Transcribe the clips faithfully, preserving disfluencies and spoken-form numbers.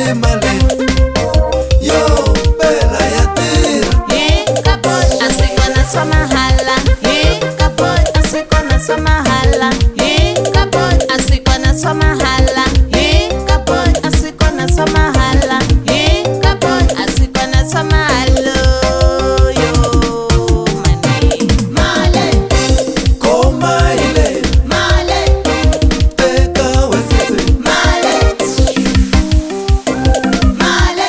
ni male yo bela ya tira Hii kapot asikona somahala. Hii kapot asikona somahala. Hii kapot asikona somahala. Hii kapot asikona somahala. Hii kapot asikona somahalo yo mani male koma ile male teka wesese male male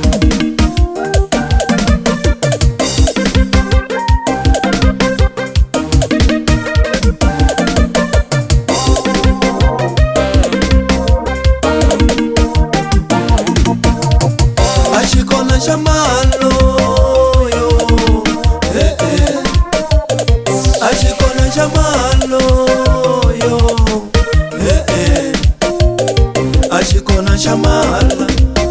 ashikona shamalo yo eh eh ashikona shamalo yo eh eh ashikona shamala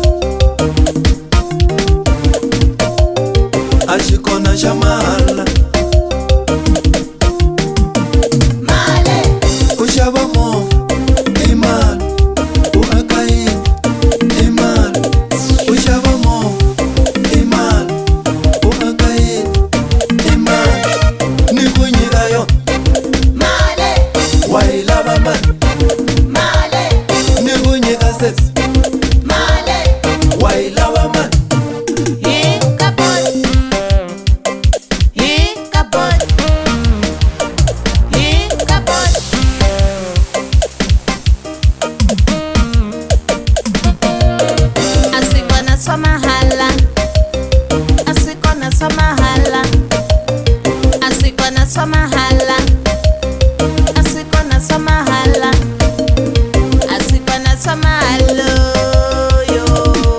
ashikona shamala male ushaba mo iman uakai iman ushaba mo iman uakai iman nikunyika yo male wailaba man male nikunyika ses male wailaba man Hii kapot Hii kapot Hii kapot Asikona somahala. Asikona somahala. Asikona somahala. Asikona somahala. Asikona somahalo yo